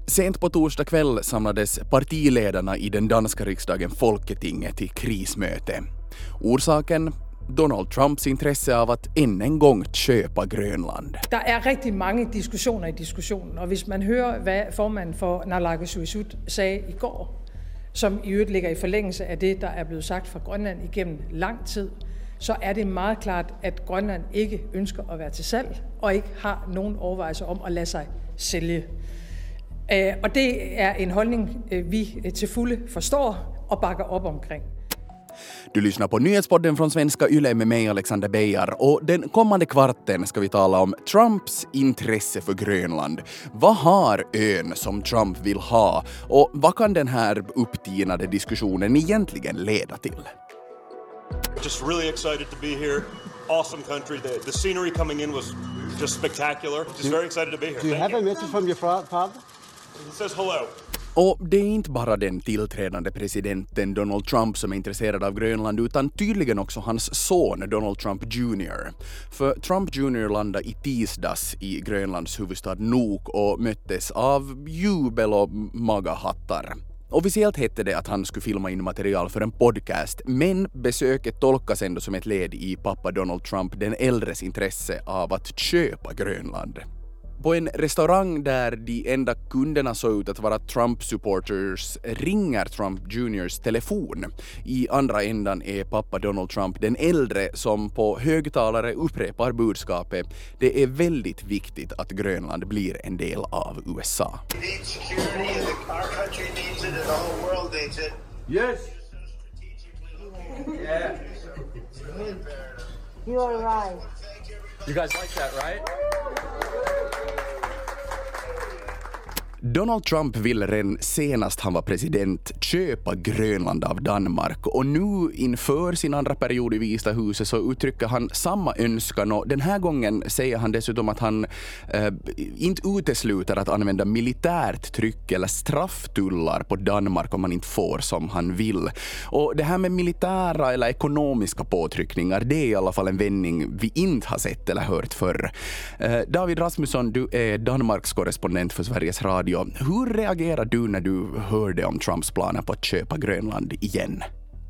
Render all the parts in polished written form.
Sent på torsdag kväll samlades partiledarna i den danska riksdagen Folketinget till krismöte. Orsaken? Donald Trumps intresse av att än en gång köpa Grönland. Der er rigtig mange diskussioner i diskussionen, og hvis man hører, hvad formanden for Naalakkersuisut sagde i går, som i øvrigt ligger i forlængelse af det, der er blevet sagt fra Grønland igennem lang tid, så er det meget klart, at Grønland ikke ønsker at være til salg, og ikke har nogen overvejelser om at lade sig sælge. Og det er en holdning, vi til fulde forstår og bakker op omkring. Du lyssnar på nyhetspodden från Svenska Yle med mig Alexander Beijar, och den kommande kvarten ska vi tala om Trumps intresse för Grönland. Vad har ön som Trump vill ha, och vad kan den här upptinade diskussionen egentligen leda till? Just really excited to be here. Awesome country. The scenery coming in was just spectacular. Just very excited to be here. Do you have a message from your father? It says hello. Och det är inte bara den tillträdande presidenten Donald Trump som är intresserad av Grönland, utan tydligen också hans son Donald Trump Jr. För Trump Jr. landade i tisdags i Grönlands huvudstad Nuuk och möttes av jubel och magahattar. Officiellt hette det att han skulle filma in material för en podcast, men besöket tolkas ändå som ett led i pappa Donald Trump den äldres intresse av att köpa Grönland. På en restaurang där de enda kunderna såg ut att vara Trump-supporters ringer Trump Juniors telefon. I andra ändan är pappa Donald Trump den äldre som på högtalare upprepar budskapet: det är väldigt viktigt att Grönland blir en del av USA. Yes. Yeah. You are right. You guys like that, right? Donald Trump ville redan senast han var president köpa Grönland av Danmark, och nu inför sin andra period i Vita huset så uttrycker han samma önskan, och den här gången säger han dessutom att han inte utesluter att använda militärt tryck eller strafftullar på Danmark om man inte får som han vill. Och det här med militära eller ekonomiska påtryckningar, det är i alla fall en vändning vi inte har sett eller hört förr. David Rasmusson, du är Danmarks korrespondent för Sveriges Radio. Hur reagerar du när du hörde om Trumps planer på att köpa Grönland igen?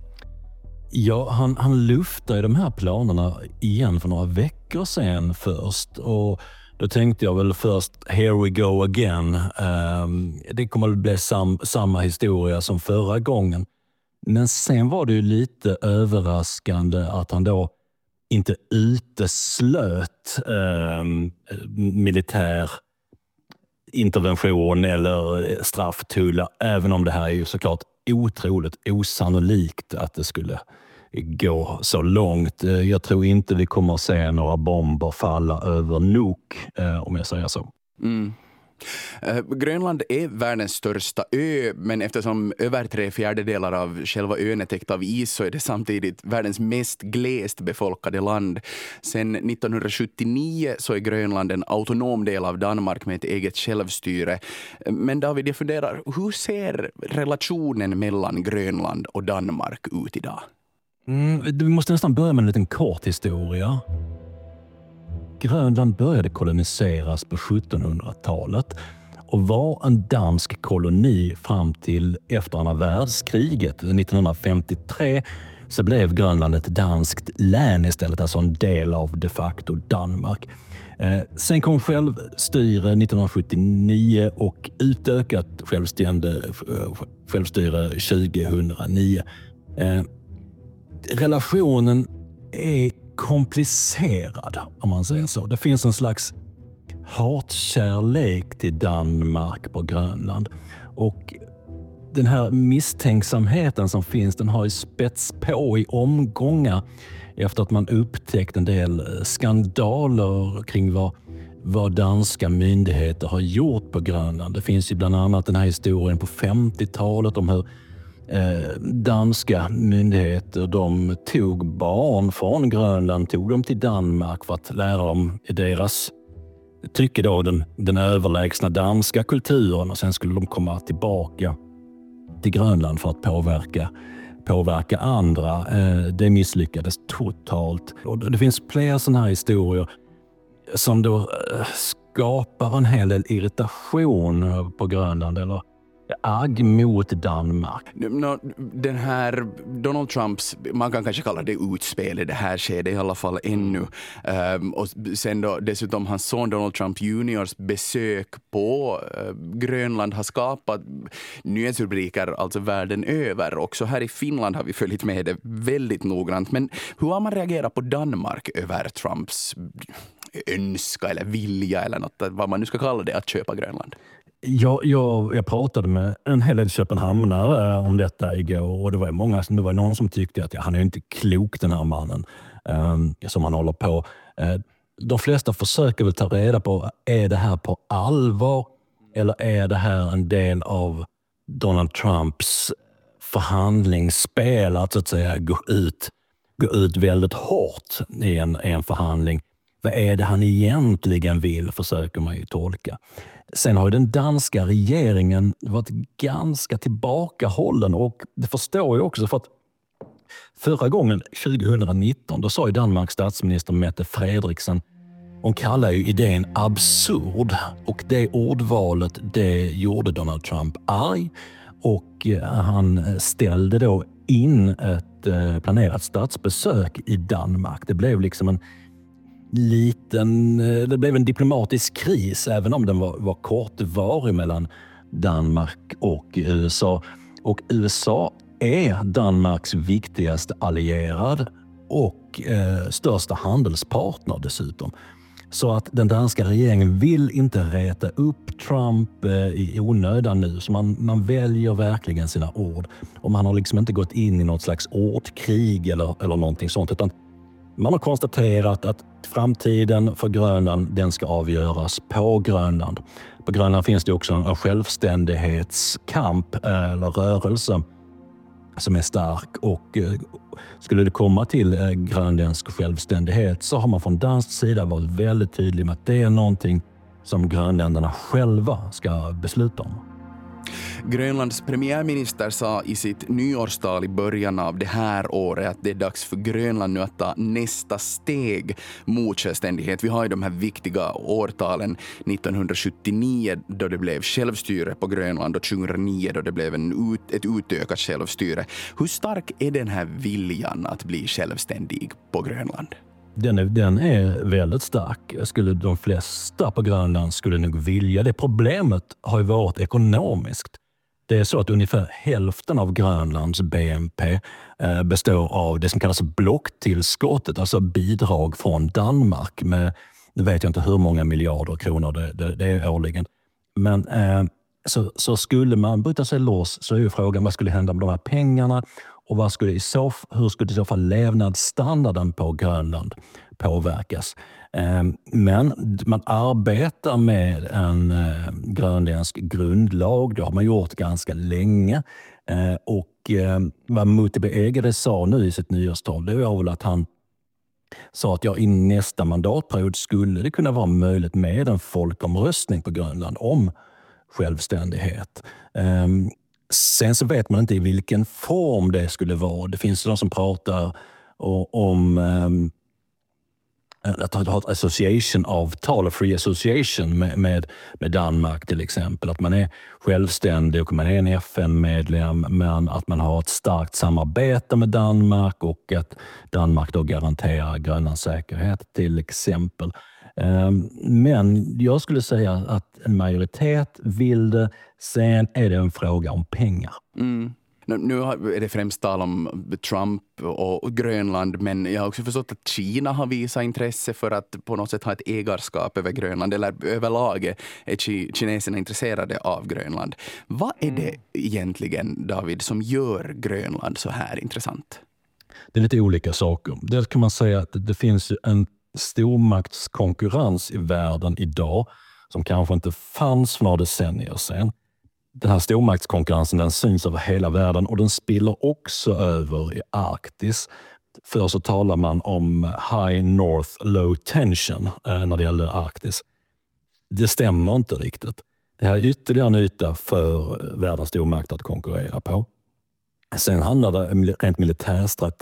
Ja, han luftade de här planerna igen för några veckor sedan först, och då tänkte jag väl först, here we go again. Det kommer att bli samma historia som förra gången. Men sen var det ju lite överraskande att han då inte uteslöt militär intervention eller strafftullar, även om det här är ju såklart otroligt osannolikt att det skulle gå så långt. Jag tror inte vi kommer att se några bomber falla över Nuuk, om jag säger så. Mm. Grönland är världens största ö, men eftersom över 3/4 av själva ön är täckt av is så är det samtidigt världens mest glest befolkade land. Sedan 1979 så är Grönland en autonom del av Danmark med ett eget självstyre. Men David, jag funderar, hur ser relationen mellan Grönland och Danmark ut idag? Vi måste nästan börja med en liten kort historia. Grönland började koloniseras på 1700-talet och var en dansk koloni fram till efter andra världskriget. 1953 så blev Grönland ett danskt län istället, alltså en del av de facto Danmark. Sen kom självstyre 1979 och utökat självstyre 2009. Relationen är komplicerad, om man säger så. Det finns en slags hatkärlek till Danmark på Grönland, och den här misstänksamheten som finns, den har ju spets på i omgångar efter att man upptäckt en del skandaler kring vad danska myndigheter har gjort på Grönland. Det finns ju bland annat den här historien på 50-talet om hur danska myndigheter, de tog barn från Grönland, tog dem till Danmark för att lära dem i deras tycke då den överlägsna danska kulturen, och sen skulle de komma tillbaka till Grönland för att påverka andra. Det misslyckades totalt. Och det finns flera sådana här historier som då skapar en hel del irritation på Grönland eller agg mot Danmark. Den här Donald Trumps, man kan kanske kalla det utspel i det här skedet i alla fall ännu. Och sen då dessutom hans son Donald Trump Juniors besök på Grönland har skapat nyhetsrubriker alltså världen över. Också här i Finland har vi följt med det väldigt noggrant. Men hur har man reagerat på Danmark över Trumps önska eller vilja eller något, vad man nu ska kalla det, att köpa Grönland? Jag pratade med en hel del köpenhamnare om detta igår och det var någon som tyckte att han är inte klok den här mannen som han håller på. De flesta försöker väl ta reda på, är det här på allvar eller är det här en del av Donald Trumps förhandlingsspel att så att säga gå ut väldigt hårt i en förhandling. Vad är det han egentligen vill, försöker man ju tolka. Sen har ju den danska regeringen varit ganska tillbakahållen och det förstår jag också för att förra gången 2019 då sa ju Danmarks statsminister Mette Frederiksen, hon kallar ju idén absurd och det ordvalet det gjorde Donald Trump arg och han ställde då in ett planerat statsbesök i Danmark. Det blev liksom det blev en diplomatisk kris även om den var kortvarig mellan Danmark och USA. Och USA är Danmarks viktigaste allierad och största handelspartner dessutom. Så att den danska regeringen vill inte reta upp Trump i onödan nu. Så man väljer verkligen sina ord. Och man har liksom inte gått in i något slags ordkrig eller någonting sånt, utan man har konstaterat att framtiden för Grönland, den ska avgöras på Grönland. På Grönland finns det också en självständighetskamp eller rörelse som är stark och skulle det komma till grönländsk självständighet så har man från dansk sida varit väldigt tydlig med att det är någonting som grönländerna själva ska besluta om. Grönlands premiärminister sa i sitt nyårstal i början av det här året att det är dags för Grönland nu att ta nästa steg mot självständighet. Vi har ju de här viktiga årtalen 1979 då det blev självstyre på Grönland och 2009 då det blev ett utökat självstyre. Hur stark är den här viljan att bli självständig på Grönland? Den är väldigt stark. De flesta på Grönland skulle nog vilja. Det problemet har ju varit ekonomiskt. Det är så att ungefär hälften av Grönlands BNP består av det som kallas blocktillskottet, alltså bidrag från Danmark med, nu vet jag inte hur många miljarder kronor det är årligen. Men så skulle man bryta sig loss så är ju frågan vad skulle hända med de här pengarna och hur skulle i så fall levnadsstandarden på Grönland påverkas. Men man arbetar med en grönländsk grundlag. Det har man gjort ganska länge. Och vad Muttebe Egede sa nu i sitt nyårstal, det var väl att han sa att i nästa mandatperiod skulle det kunna vara möjligt med en folkomröstning på Grönland om självständighet. Sen så vet man inte i vilken form det skulle vara. Det finns de som pratar om att ha ett association-avtal, free association med Danmark till exempel. Att man är självständig och man är en FN-medlem men att man har ett starkt samarbete med Danmark och att Danmark då garanterar Grönlands säkerhet till exempel. Men jag skulle säga att en majoritet vill det. Sen är det en fråga om pengar. Mm. Nu är det främst tal om Trump och Grönland, men jag har också förstått att Kina har visat intresse för att på något sätt ha ett ägarskap över Grönland, eller överlag är kineserna intresserade av Grönland. Vad är det egentligen, David, som gör Grönland så här intressant? Det är lite olika saker. Det kan man säga att det finns en stormaktskonkurrens i världen idag som kanske inte fanns för några decennier sedan. Den här stormaktskonkurrensen den syns över hela världen och den spiller också över i Arktis. För så talar man om high north low tension när det gäller Arktis. Det stämmer inte riktigt. Det här är ytterligare en yta för världens stormakt att konkurrera på. Sen handlar det rent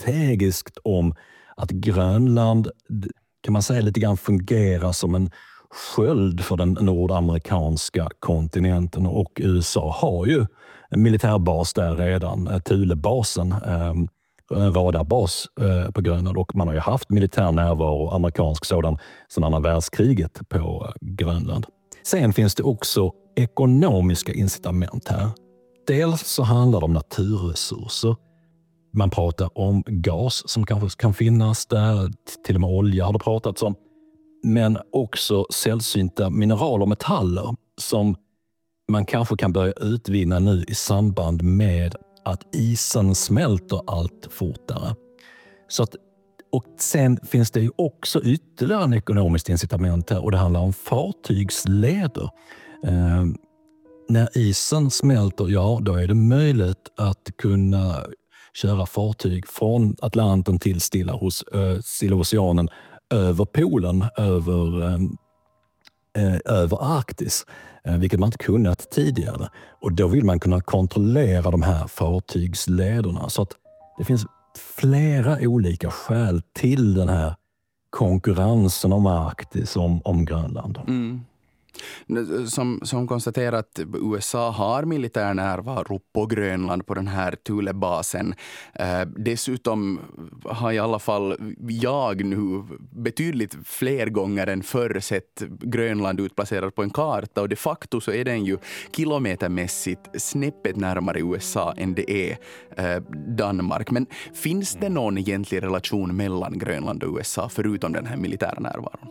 militärstrategiskt om att Grönland kan man säga lite grann fungerar som en sköld för den nordamerikanska kontinenten, och USA har ju en militärbas där redan, Thulebasen, en radarbas på Grönland, och man har ju haft militär närvaro, amerikansk sådan, sedan andra världskriget på Grönland. Sen finns det också ekonomiska incitament här. Dels så handlar det om naturresurser. Man pratar om gas som kanske kan finnas där, till och med olja har det pratats om. Men också sällsynta mineraler och metaller som man kanske kan börja utvinna nu i samband med att isen smälter allt fortare. Så att, och sen finns det ju också ytterligare en ekonomiskt incitament här, och det handlar om fartygsleder. När isen smälter, ja, då är det möjligt att kunna köra fartyg från Atlanten till Stilla oceanen, över polen, över Arktis, vilket man inte kunnat tidigare. Och då vill man kunna kontrollera de här fartygslederna. Så att det finns flera olika skäl till den här konkurrensen om Arktis, om Grönland. Mm. Som konstaterat, USA har militär närvaro på Grönland på den här Thulebasen. Dessutom har i alla fall jag nu betydligt fler gånger än förr sett Grönland utplacerat på en karta, och de facto så är den ju kilometermässigt snäppet närmare USA än det är Danmark. Men finns det någon egentlig relation mellan Grönland och USA förutom den här militära närvaron?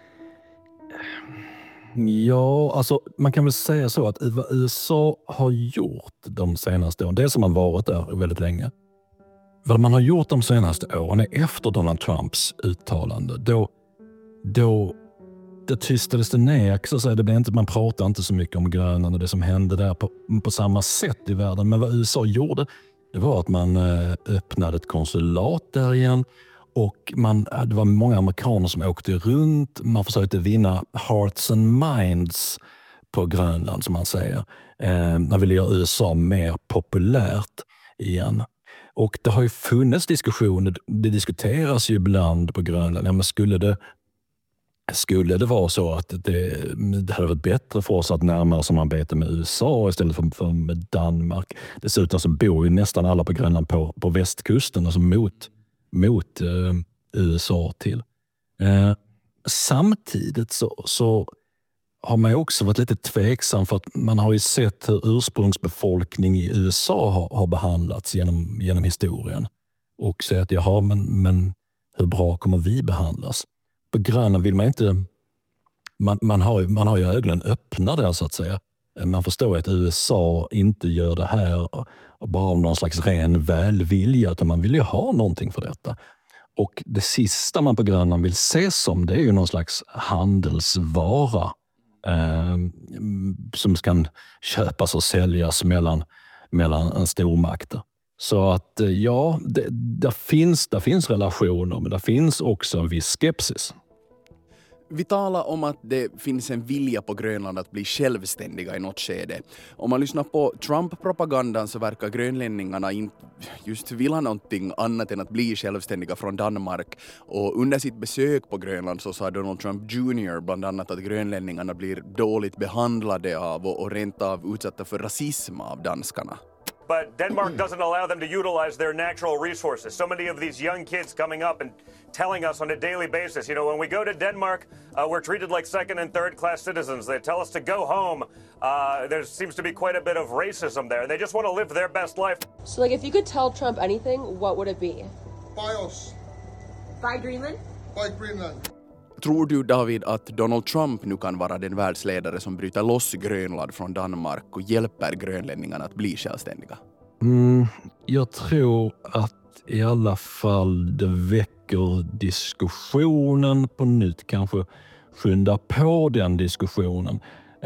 Ja, alltså man kan väl säga så att vad USA har gjort de senaste åren, det som har varit där väldigt länge, vad man har gjort de senaste åren är efter Donald Trumps uttalande, då tystades det ner, så att säga. Det blev inte, man pratar inte så mycket om Grönland och det som hände där på samma sätt i världen. Men vad USA gjorde, det var att man öppnade ett konsulat där igen. Och det var många amerikaner som åkte runt. Man försökte vinna hearts and minds på Grönland, som man säger. Man ville göra USA mer populärt igen. Och det har ju funnits diskussioner. Det diskuteras ju ibland på Grönland. Ja, men skulle det vara så att det hade varit bättre för oss att närma oss samarbete med USA istället för med Danmark. Dessutom så bor ju nästan alla på Grönland på västkusten, alltså mot USA till. Samtidigt så har man ju också varit lite tveksam, för att man har ju sett hur ursprungsbefolkning i USA har behandlats genom historien. Och säga att jaha, men hur bra kommer vi behandlas? På Grönland vill man inte... Man har ju ögonen öppna där, så att säga. Man förstår att USA inte gör det här bara av någon slags ren välvilja, utan man vill ju ha någonting för detta. Och det sista man på Grönland vill se som, det är ju någon slags handelsvara som kan köpas och säljas mellan en stormakter. Så att ja, där finns relationer, men det finns också en viss skepsis. Vi talar om att det finns en vilja på Grönland att bli självständiga i något skede. Om man lyssnar på Trump-propagandan så verkar grönlänningarna inte just vilja någonting annat än att bli självständiga från Danmark. Och under sitt besök på Grönland så sa Donald Trump Jr. bland annat att grönlänningarna blir dåligt behandlade av och rent av utsatta för rasism av danskarna. But Denmark doesn't allow them to utilize their natural resources. So many of these young kids coming up and telling us on a daily basis, you know, when we go to Denmark, we're treated like second and third class citizens. They tell us to go home. There seems to be quite a bit of racism there. They just want to live their best life. So, like, if you could tell Trump anything, what would it be? Buy us. Buy Greenland? Buy Greenland. Tror du, David, att Donald Trump nu kan vara den världsledare som bryter loss Grönland från Danmark och hjälper grönlänningarna att bli självständiga? Jag tror att i alla fall det väcker diskussionen på nytt, kanske skynda på den diskussionen.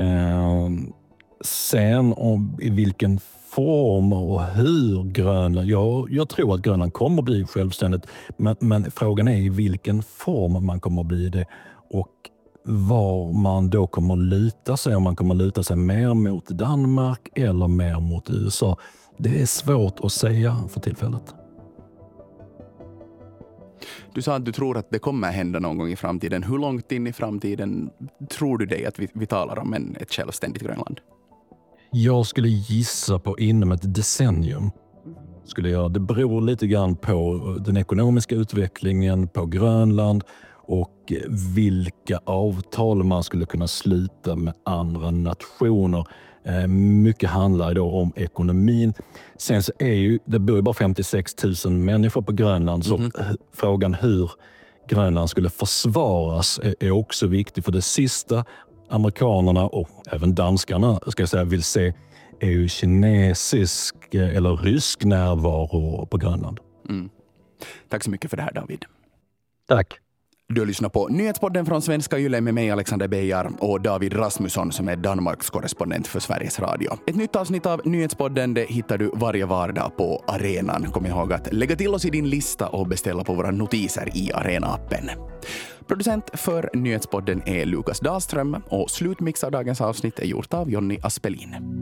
Sen om i vilken form och hur Grönland... Jag tror att Grönland kommer att bli självständigt, men frågan är i vilken form man kommer att bli det och var man då kommer att luta sig. Om man kommer att luta sig mer mot Danmark eller mer mot USA. Det är svårt att säga för tillfället. Du sa att du tror att det kommer hända någon gång i framtiden. Hur långt in i framtiden tror du dig att vi talar om ett självständigt Grönland? Jag skulle gissa på inom ett decennium. Det beror lite grann på den ekonomiska utvecklingen på Grönland och vilka avtal man skulle kunna sluta med andra nationer. Mycket handlar då om ekonomin. Sen så det bor ju bara 56 000 människor på Grönland, så frågan hur Grönland skulle försvaras är också viktig. För det sista amerikanerna och även danskarna vill se är ju kinesisk eller rysk närvaro på Grönland. Tack så mycket för det här, David. Tack. Du lyssnar på Nyhetspodden från Svenska Yle med mig, Alexander Beijar, och David Rasmusson som är Danmarks korrespondent för Sveriges Radio. Ett nytt avsnitt av Nyhetspodden det hittar du varje vardag på Arenan. Kom ihåg att lägga till oss i din lista och beställa på våra notiser i Arena-appen. Producent för Nyhetspodden är Lukas Dahlström och slutmix av dagens avsnitt är gjort av Jonny Aspelin.